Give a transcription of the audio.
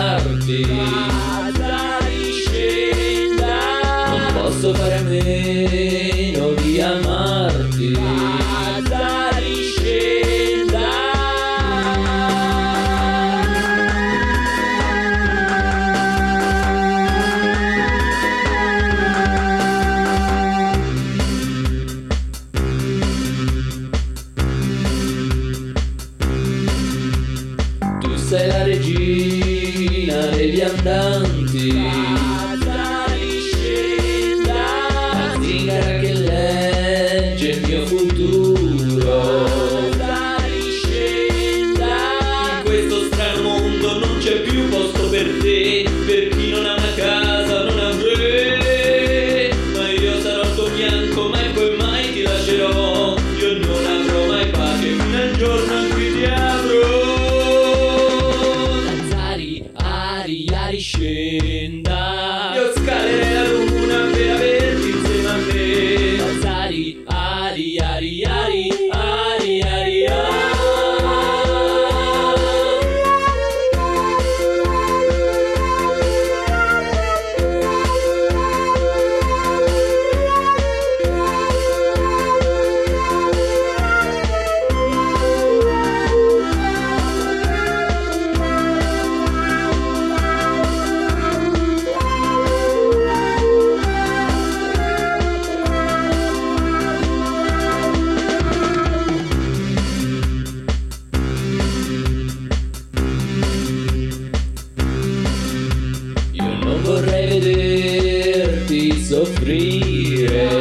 amarti. Lazzari scenda, Non posso fare a meno di amarti. Lazzari scenda. Tu sei la regina degli andanti, Lazzari scenda, la zingara che legge il mio futuro. Lazzari scenda. In questo strano mondo non c'è più posto per te, per chi non ha una casa, non ha me. Ma io sarò al tuo fianco, mai e poi mai ti lascerò. Io non avrò mai pace fino al giorno in cui ti avrò. Lazzari, Ari scenda. Io scalerei la luna per averti insieme a me. Lazzari, Ari Io non vorrei vederti soffrire.